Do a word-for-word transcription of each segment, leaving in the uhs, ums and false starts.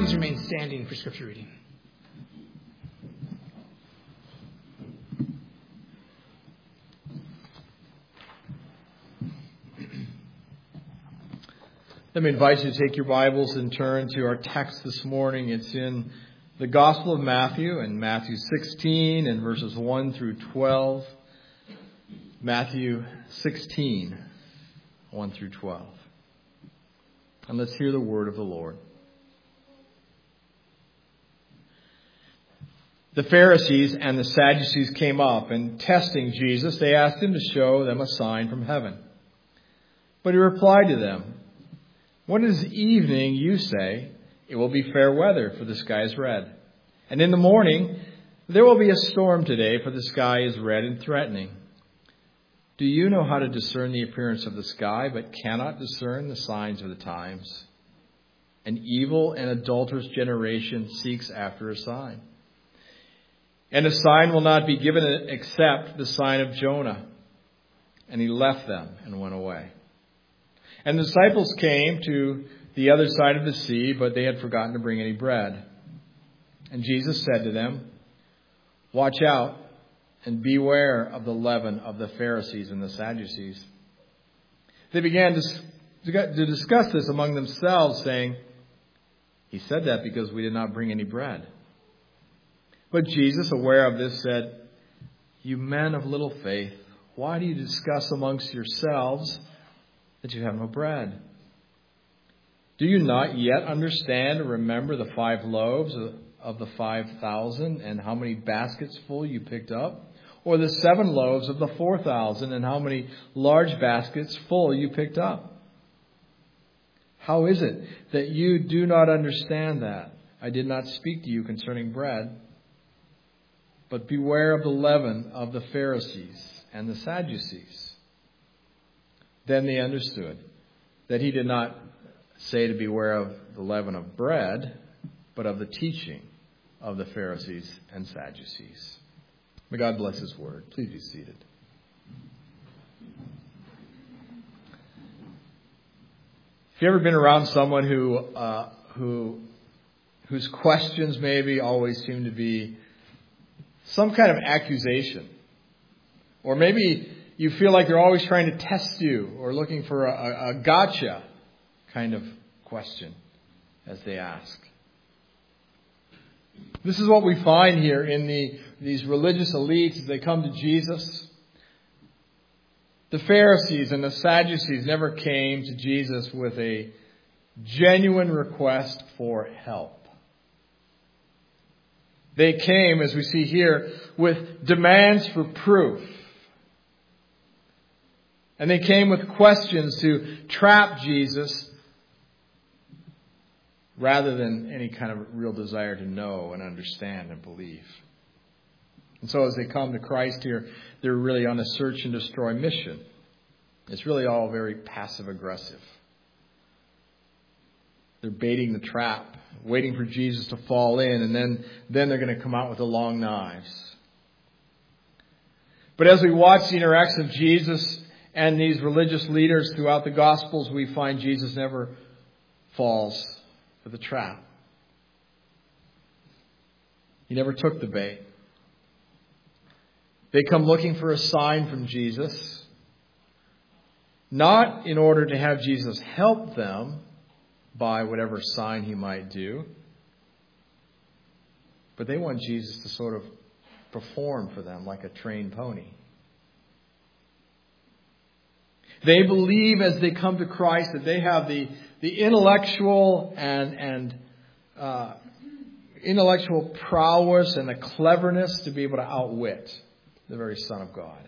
Please remain standing for Scripture reading. Let me invite you to take your Bibles and turn to our text this morning. It's in the Gospel of Matthew, and Matthew sixteen and verses one through twelve. Matthew sixteen, one through twelve. And let's hear the word of the Lord. The Pharisees and the Sadducees came up, and testing Jesus, they asked him to show them a sign from heaven. But he replied to them, "When it is evening, you say, 'It will be fair weather, for the sky is red.' And in the morning, 'There will be a storm today, for the sky is red and threatening.' Do you know how to discern the appearance of the sky, but cannot discern the signs of the times? An evil and adulterous generation seeks after a sign. And a sign will not be given except the sign of Jonah." And he left them and went away. And the disciples came to the other side of the sea, but they had forgotten to bring any bread. And Jesus said to them, "Watch out and beware of the leaven of the Pharisees and the Sadducees." They began to discuss this among themselves, saying, "He said that because we did not bring any bread." But Jesus, aware of this, said, "You men of little faith, why do you discuss amongst yourselves that you have no bread? Do you not yet understand or remember the five loaves of the five thousand and how many baskets full you picked up? Or the seven loaves of the four thousand and how many large baskets full you picked up? How is it that you do not understand that? I did not speak to you concerning bread. But beware of the leaven of the Pharisees and the Sadducees." Then they understood that he did not say to beware of the leaven of bread, but of the teaching of the Pharisees and Sadducees. May God bless his word. Please be seated. Have you ever been around someone who, uh, who, whose questions maybe always seem to be some kind of accusation? Or maybe you feel like they're always trying to test you or looking for a, a gotcha kind of question as they ask. This is what we find here in the these religious elites as they come to Jesus. The Pharisees and the Sadducees never came to Jesus with a genuine request for help. They came, as we see here, with demands for proof. And they came with questions to trap Jesus rather than any kind of real desire to know and understand and believe. And so as they come to Christ here, they're really on a search and destroy mission. It's really all very passive aggressive. They're baiting the trap, waiting for Jesus to fall in, and then, then they're going to come out with the long knives. But as we watch the interaction of Jesus and these religious leaders throughout the Gospels, we find Jesus never falls for the trap. He never took the bait. They come looking for a sign from Jesus, not in order to have Jesus help them by whatever sign he might do, but they want Jesus to sort of perform for them like a trained pony. They believe as they come to Christ that they have the, the intellectual and, and uh, intellectual prowess and the cleverness to be able to outwit the very Son of God.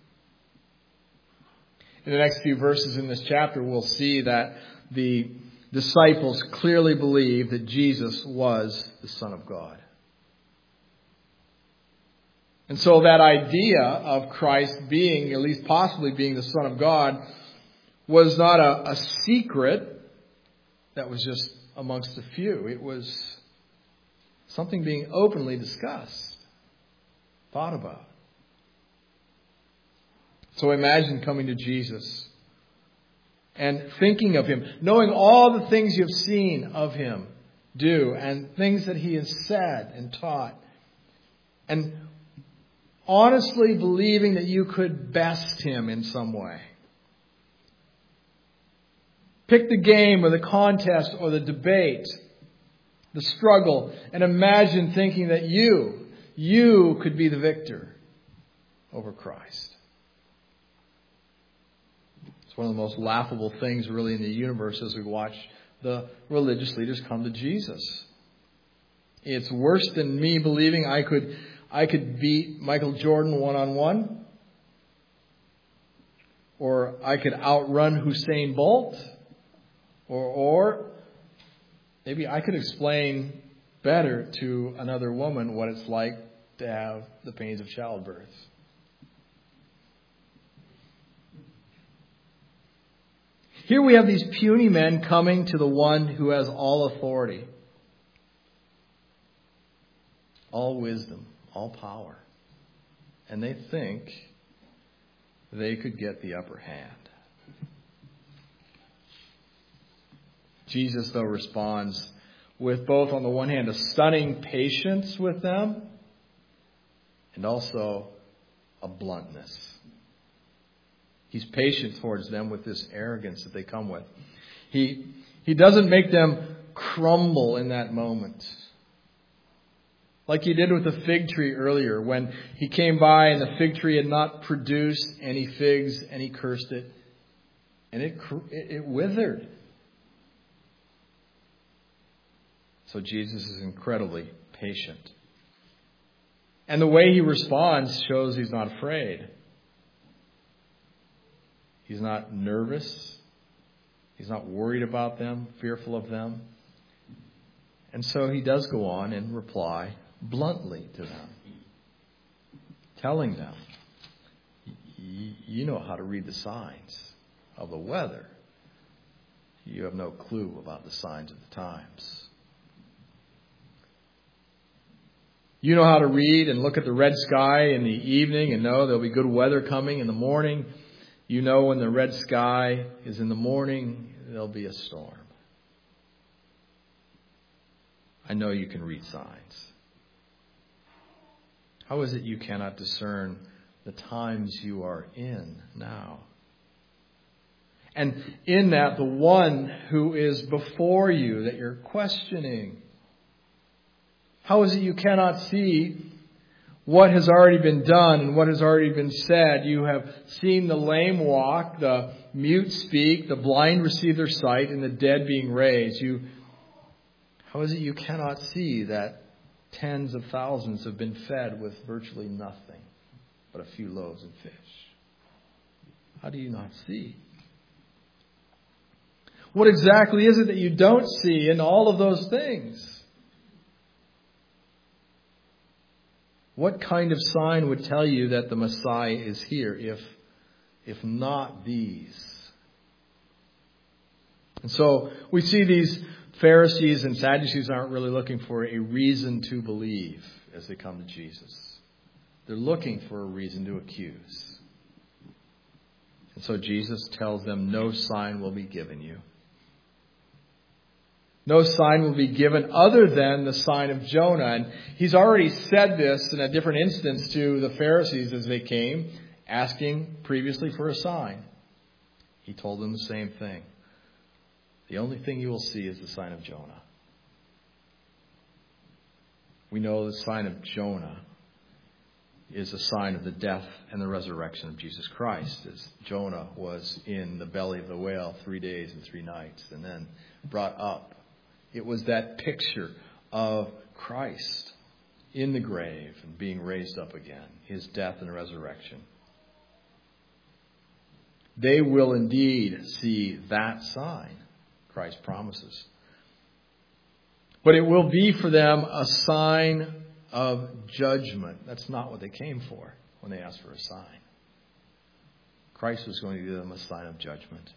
In the next few verses in this chapter, we'll see that the disciples clearly believed that Jesus was the Son of God. And so that idea of Christ being, at least possibly being the Son of God, was not a, a secret that was just amongst a few. It was something being openly discussed, thought about. So imagine coming to Jesus and thinking of him, knowing all the things you've seen of him do and things that he has said and taught. And honestly believing that you could best him in some way. Pick the game or the contest or the debate, the struggle, and imagine thinking that you, you could be the victor over Christ. It's one of the most laughable things really in the universe as we watch the religious leaders come to Jesus. It's worse than me believing I could I could beat Michael Jordan one-on-one. Or I could outrun Usain Bolt. Or, or maybe I could explain better to another woman what it's like to have the pains of childbirth. Here we have these puny men coming to the one who has all authority, all wisdom, all power. And they think they could get the upper hand. Jesus, though, responds with both, on the one hand, a stunning patience with them and also a bluntness. He's patient towards them with this arrogance that they come with. He, he doesn't make them crumble in that moment. Like he did with the fig tree earlier when he came by and the fig tree had not produced any figs and he cursed it. And it, it, it withered. So Jesus is incredibly patient. And the way he responds shows he's not afraid. He's not nervous. He's not worried about them, fearful of them. And so he does go on and reply bluntly to them, telling them, you know how to read the signs of the weather. You have no clue about the signs of the times. You know how to read and look at the red sky in the evening and know there'll be good weather coming in the morning. You know when the red sky is in the morning, there'll be a storm. I know you can read signs. How is it you cannot discern the times you are in now? And in that, the one who is before you that you're questioning. How is it you cannot see what has already been done and what has already been said? You have seen the lame walk, the mute speak, the blind receive their sight, and the dead being raised. You, how is it you cannot see that tens of thousands have been fed with virtually nothing but a few loaves and fish? How do you not see? What exactly is it that you don't see in all of those things? What kind of sign would tell you that the Messiah is here if, if not these? And so we see these Pharisees and Sadducees aren't really looking for a reason to believe as they come to Jesus. They're looking for a reason to accuse. And so Jesus tells them no sign will be given you. No sign will be given other than the sign of Jonah. And he's already said this in a different instance to the Pharisees as they came, asking previously for a sign. He told them the same thing. The only thing you will see is the sign of Jonah. We know the sign of Jonah is a sign of the death and the resurrection of Jesus Christ, as Jonah was in the belly of the whale three days and three nights and then brought up. It was that picture of Christ in the grave and being raised up again, his death and resurrection. They will indeed see that sign, Christ promises. But it will be for them a sign of judgment. That's not what they came for when they asked for a sign. Christ was going to give them a sign of judgment.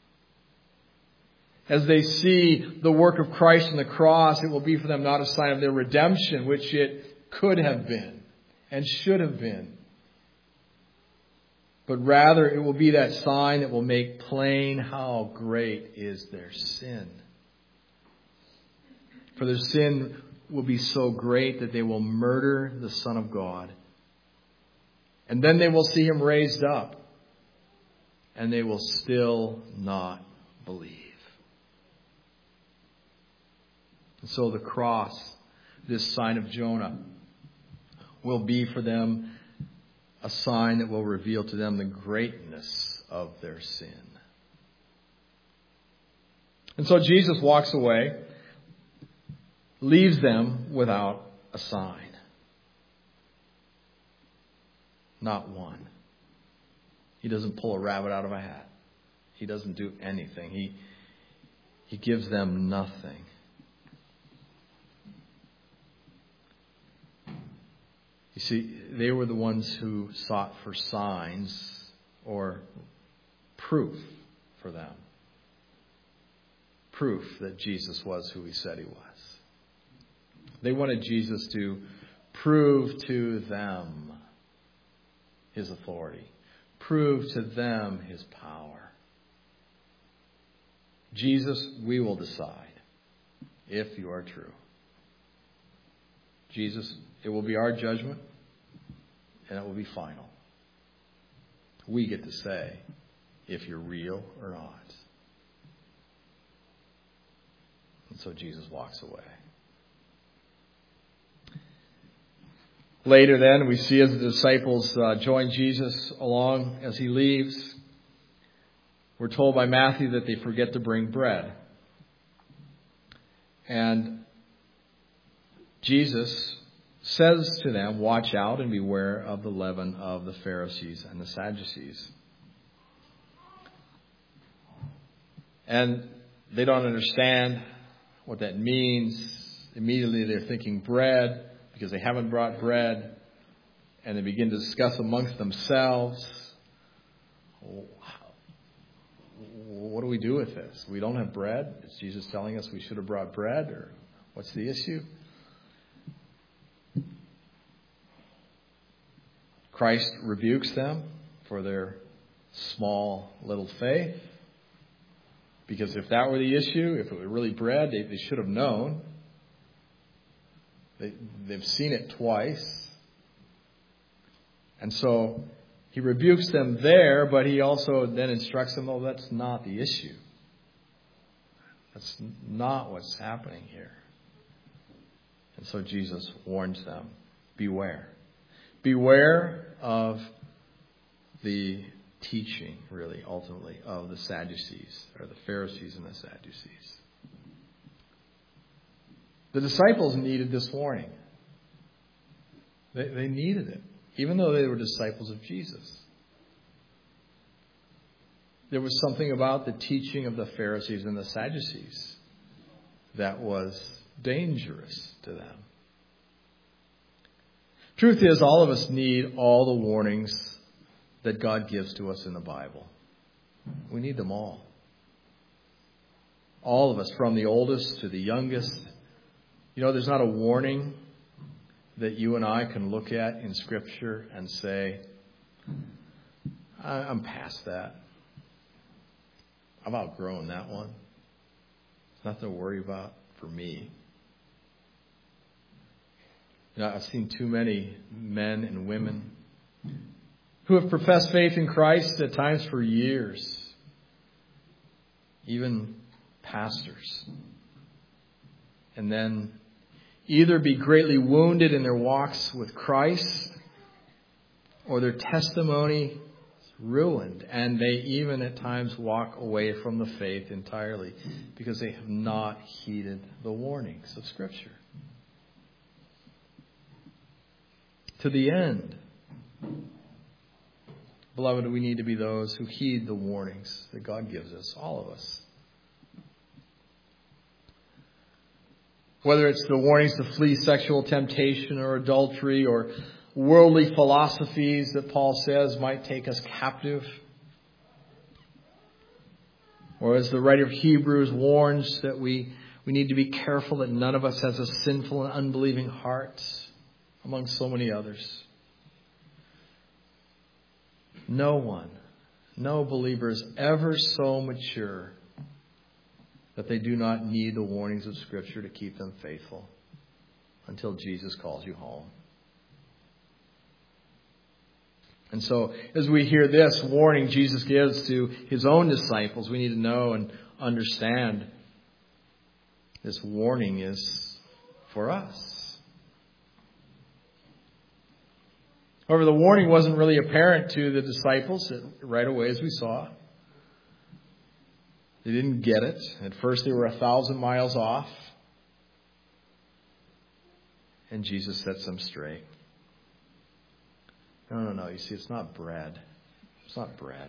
As they see the work of Christ on the cross, it will be for them not a sign of their redemption, which it could have been and should have been. But rather, it will be that sign that will make plain how great is their sin. For their sin will be so great that they will murder the Son of God. And then they will see him raised up. And they will still not believe. And so the cross, this sign of Jonah, will be for them a sign that will reveal to them the greatness of their sin. And so Jesus walks away, leaves them without a sign. Not one. He doesn't pull a rabbit out of a hat. He doesn't do anything. He, he gives them nothing. You see, they were the ones who sought for signs or proof for them. Proof that Jesus was who he said he was. They wanted Jesus to prove to them his authority. Prove to them his power. Jesus, we will decide if you are true. Jesus, it will be our judgment, and it will be final. We get to say if you're real or not. And so Jesus walks away. Later then, we see as the disciples uh, join Jesus along as he leaves. We're told by Matthew that they forget to bring bread. And Jesus says to them, watch out and beware of the leaven of the Pharisees and the Sadducees. And they don't understand what that means. Immediately they're thinking bread, because they haven't brought bread. And they begin to discuss amongst themselves, what do we do with this? We don't have bread. Is Jesus telling us we should have brought bread? Or what's the issue? Christ rebukes them for their small little faith. Because if that were the issue, if it were really bread, they, they should have known. They, they've seen it twice. And so he rebukes them there, but he also then instructs them, oh, that's not the issue. That's not what's happening here. And so Jesus warns them, beware. Beware of the teaching, really, ultimately, of the Sadducees, or the Pharisees and the Sadducees. The disciples needed this warning. They, they needed it, even though they were disciples of Jesus. There was something about the teaching of the Pharisees and the Sadducees that was dangerous to them. Truth is, all of us need all the warnings that God gives to us in the Bible. We need them all. All of us, from the oldest to the youngest. You know, there's not a warning that you and I can look at in Scripture and say, I'm past that. I've outgrown that one. It's nothing to worry about for me. You know, I've seen too many men and women who have professed faith in Christ at times for years. Even pastors. And then either be greatly wounded in their walks with Christ, or their testimony is ruined, and they even at times walk away from the faith entirely because they have not heeded the warnings of Scripture. To the end, beloved, we need to be those who heed the warnings that God gives us, all of us. Whether it's the warnings to flee sexual temptation or adultery or worldly philosophies that Paul says might take us captive. Or as the writer of Hebrews warns that we, we need to be careful that none of us has a sinful and unbelieving heart among so many others. No one, no believer is ever so mature that they do not need the warnings of Scripture to keep them faithful until Jesus calls you home. And so, as we hear this warning Jesus gives to his own disciples, we need to know and understand this warning is for us. However, the warning wasn't really apparent to the disciples right away, as we saw. They didn't get it. At first, they were a thousand miles off. And Jesus sets them straight. No, no, no. You see, it's not bread. It's not bread.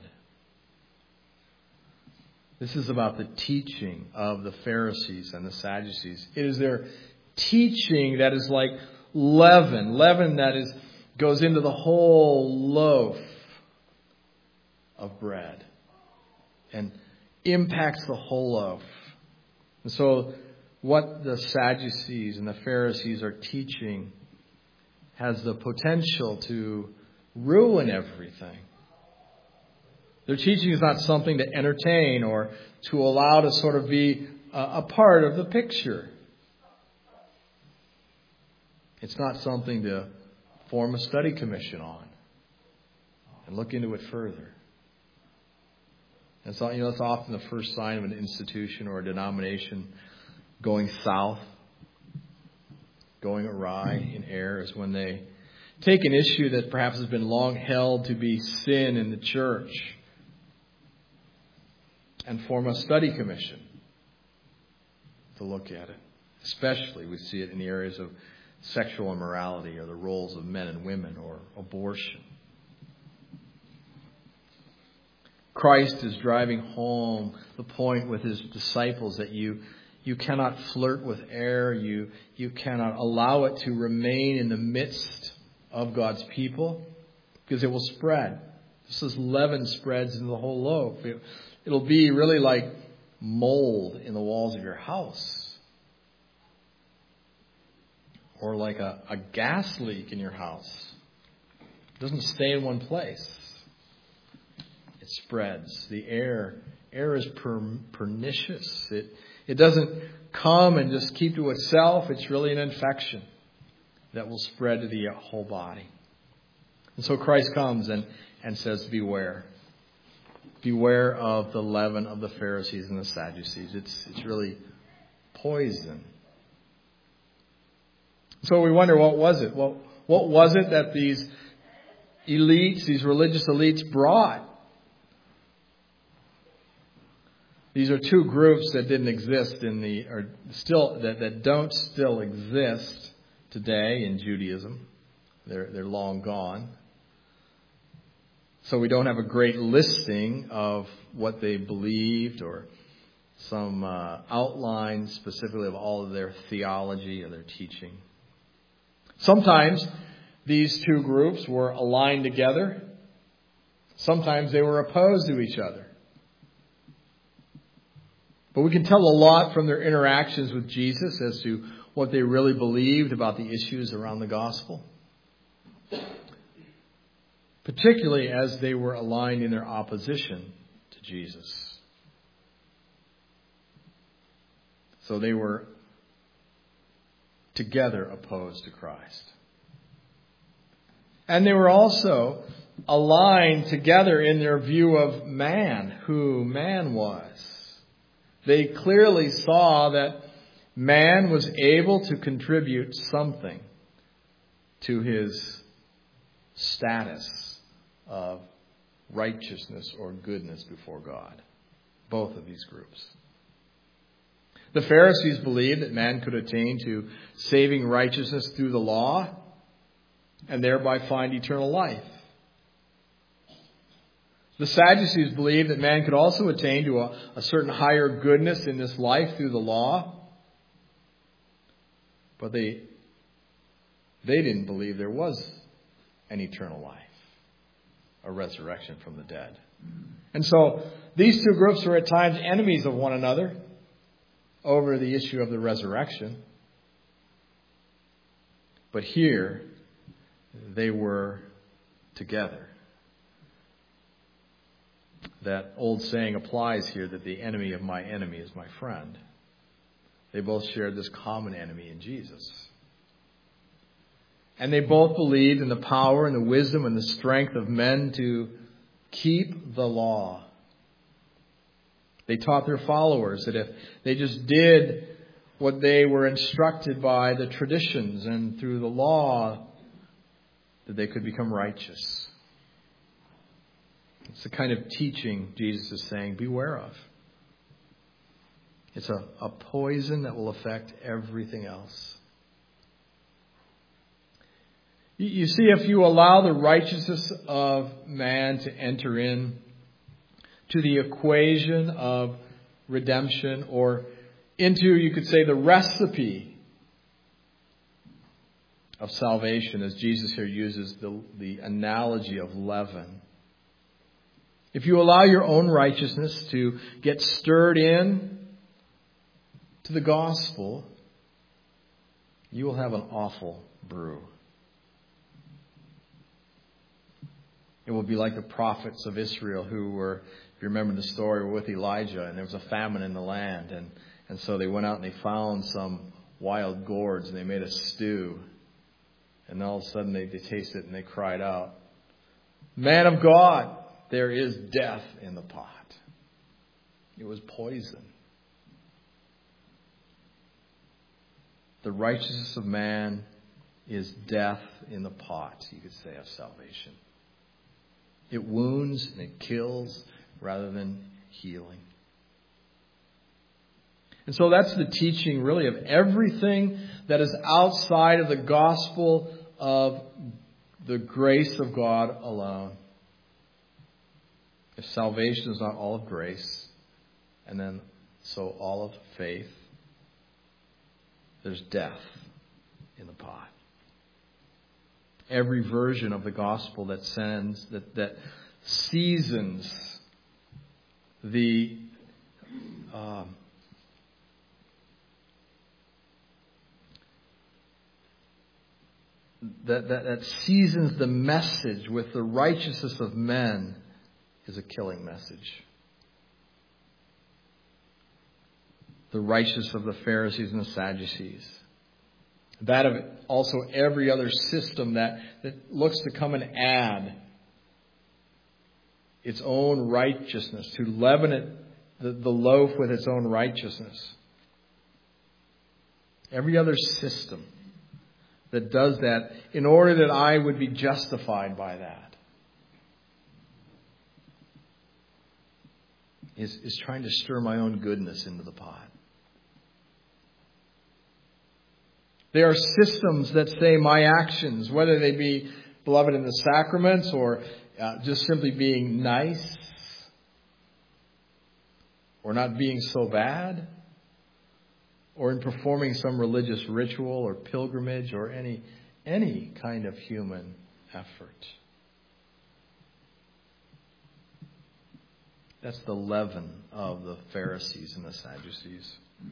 This is about the teaching of the Pharisees and the Sadducees. It is their teaching that is like leaven. Leaven that is goes into the whole loaf of bread and impacts the whole loaf. And so what the Sadducees and the Pharisees are teaching has the potential to ruin everything. Their teaching is not something to entertain or to allow to sort of be a, a part of the picture. It's not something to form a study commission on and look into it further. And so, you know, it's often the first sign of an institution or a denomination going south, going awry in error, is when they take an issue that perhaps has been long held to be sin in the church and form a study commission to look at it. Especially we see it in the areas of sexual immorality or the roles of men and women or abortion. Christ is driving home the point with his disciples that you you cannot flirt with error. You, you cannot allow it to remain in the midst of God's people because it will spread. Just as leaven spreads into the whole loaf. It, it'll be really like mold in the walls of your house. Or like a, a gas leak in your house. It doesn't stay in one place. It spreads. The air, air is per, pernicious. It, it doesn't come and just keep to itself. It's really an infection that will spread to the whole body. And so Christ comes and, and says, beware. Beware of the leaven of the Pharisees and the Sadducees. It's, it's really poison. So we wonder, what was it? Well, what was it that these elites, these religious elites brought? These are two groups that didn't exist in the, or still, that, that don't still exist today in Judaism. They're, they're long gone. So we don't have a great listing of what they believed or some uh, outline specifically of all of their theology or their teaching. Sometimes these two groups were aligned together. Sometimes they were opposed to each other. But we can tell a lot from their interactions with Jesus as to what they really believed about the issues around the gospel. Particularly as they were aligned in their opposition to Jesus. So they were together opposed to Christ. And they were also aligned together in their view of man, who man was. They clearly saw that man was able to contribute something to his status of righteousness or goodness before God. Both of these groups. The Pharisees believed that man could attain to saving righteousness through the law and thereby find eternal life. The Sadducees believed that man could also attain to a, a certain higher goodness in this life through the law. But they, they didn't believe there was an eternal life, a resurrection from the dead. And so these two groups were at times enemies of one another over the issue of the resurrection. But here they were together. that old saying applies here that the enemy of my enemy is my friend. They both shared this common enemy in Jesus. And they both believed in the power and the wisdom and the strength of men to keep the law. They taught their followers that if they just did what they were instructed by the traditions and through the law, that they could become righteous. It's the kind of teaching Jesus is saying, beware of. It's a, a poison that will affect everything else. You, you see, if you allow the righteousness of man to enter in to the equation of redemption, or into, you could say, the recipe of salvation, as Jesus here uses the, the analogy of leaven. If you allow your own righteousness to get stirred in to the gospel, you will have an awful brew. It will be like the prophets of Israel who were, if you remember the story, were with Elijah, and there was a famine in the land. And, and so they went out and they found some wild gourds and they made a stew. And all of a sudden they, they tasted it and they cried out, "Man of God, there is death in the pot." It was poison. The righteousness of man is death in the pot, you could say, of salvation. It wounds and it kills rather than healing. And so that's the teaching, really, of everything that is outside of the gospel of the grace of God alone. If salvation is not all of grace, and then so all of faith, there's death in the pot. Every version of the gospel that sends, that, that seasons the um, that, that that seasons the message with the righteousness of men is a killing message. The righteousness of the Pharisees and the Sadducees. That of also every other system that, that looks to come and add its own righteousness, to leaven it, the, the loaf with its own righteousness. Every other system that does that in order that I would be justified by that is, is trying to stir my own goodness into the pot. There are systems that say my actions, whether they be, beloved, in the sacraments or uh, just simply being nice or not being so bad or in performing some religious ritual or pilgrimage or any any kind of human effort. That's the leaven of the Pharisees and the Sadducees.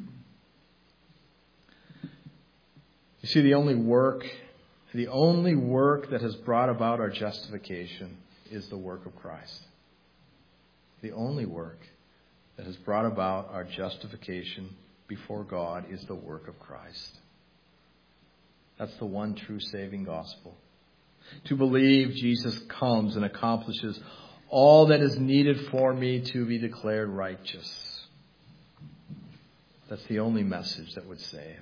You see, the only work, the only work that has brought about our justification is the work of Christ. The only work that has brought about our justification before God is the work of Christ. That's the one true saving gospel. To believe Jesus comes and accomplishes all that is needed for me to be declared righteous. That's the only message that would save.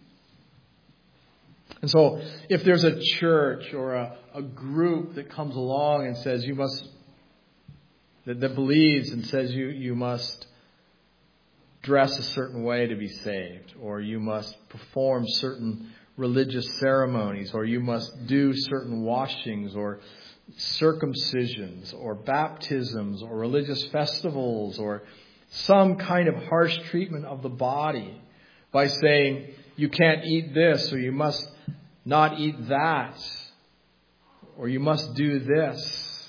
And so if there's a church or a, a group that comes along and says you must, that, that believes and says you, you must dress a certain way to be saved, or you must perform certain religious ceremonies, or you must do certain washings or circumcisions or baptisms or religious festivals or some kind of harsh treatment of the body by saying you can't eat this or you must not eat that or you must do this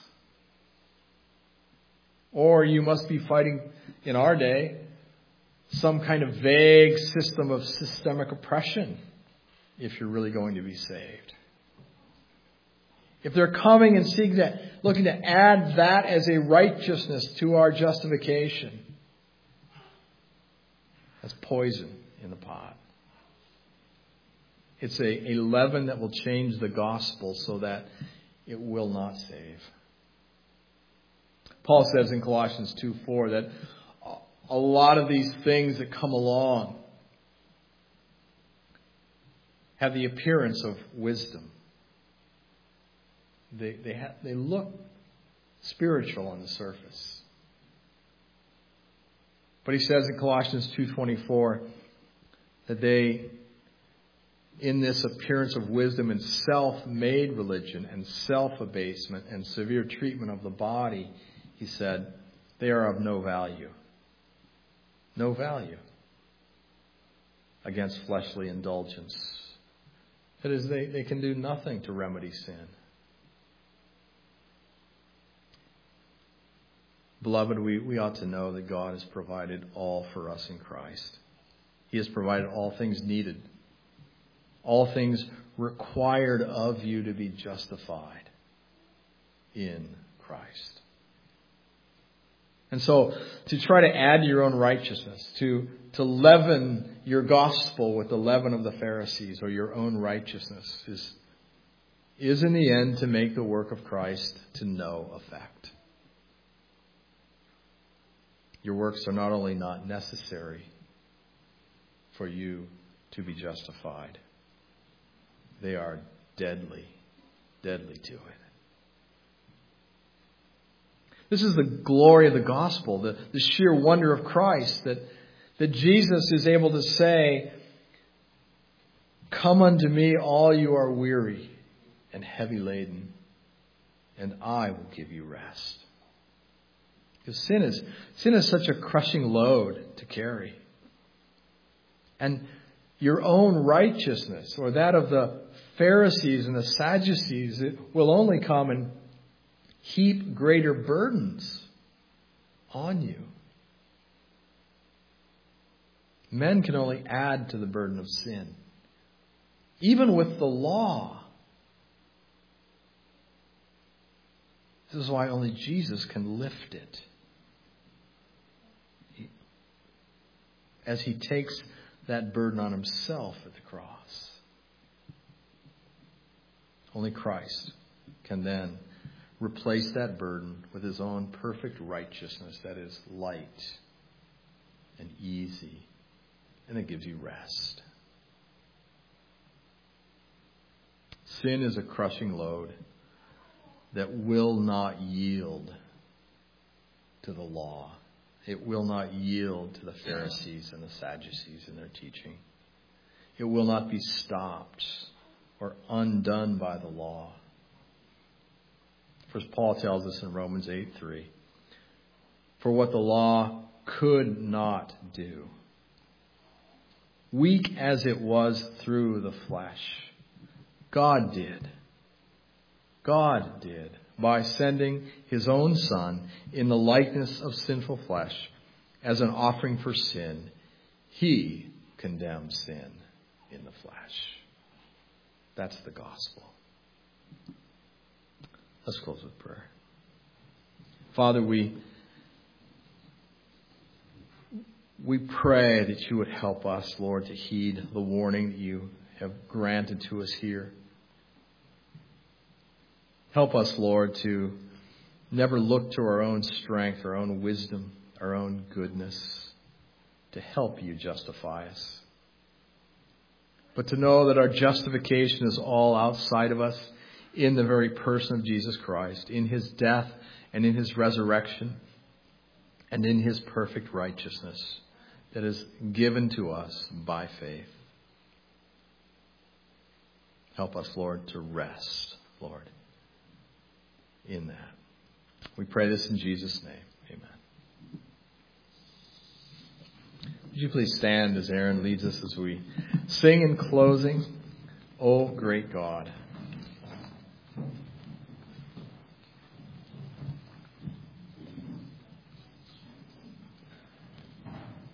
or you must be fighting, in our day, some kind of vague system of systemic oppression if you're really going to be saved. if they're coming and seeking to, looking to add that as a righteousness to our justification, that's poison in the pot. It's a, a leaven that will change the gospel so that it will not save. Paul says in Colossians two four that a lot of these things that come along have the appearance of wisdom. They they ha- they look spiritual on the surface. But he says in Colossians two twenty-four that they, in this appearance of wisdom and self-made religion and self-abasement and severe treatment of the body, he said, they are of no value. No value against fleshly indulgence. That is, they, they can do nothing to remedy sin. Beloved, we, we ought to know that God has provided all for us in Christ. He has provided all things needed. All things required of you to be justified in Christ. And so, to try to add your own righteousness, to, to leaven your gospel with the leaven of the Pharisees or your own righteousness is, is in the end to make the work of Christ to no effect. Your works are not only not necessary for you to be justified, they are deadly, deadly to it. This is the glory of the gospel, the, the sheer wonder of Christ, that, that Jesus is able to say, "Come unto me, all you are weary and heavy laden, and I will give you rest." Because sin is, sin is such a crushing load to carry. And your own righteousness, or that of the Pharisees and the Sadducees, it will only come and heap greater burdens on you. Men can only add to the burden of sin. Even with the law. This is why only Jesus can lift it. As he takes that burden on himself at the cross. Only Christ can then replace that burden with his own perfect righteousness that is light and easy, and it gives you rest. Sin is a crushing load that will not yield to the law. It will not yield to the Pharisees and the Sadducees in their teaching. It will not be stopped or undone by the law. First, Paul tells us in Romans eight three, "For what the law could not do, weak as it was through the flesh, God did. God did. By sending his own Son in the likeness of sinful flesh as an offering for sin, he condemned sin in the flesh." That's the gospel. Let's close with prayer. Father, we, we pray that you would help us, Lord, to heed the warning that you have granted to us here. Help us, Lord, to never look to our own strength, our own wisdom, our own goodness to help you justify us. But to know that our justification is all outside of us in the very person of Jesus Christ, in his death and in his resurrection and in his perfect righteousness that is given to us by faith. Help us, Lord, to rest, Lord, in that. We pray this in Jesus' name. Amen. Would you please stand as Aaron leads us as we sing in closing, "O Great God."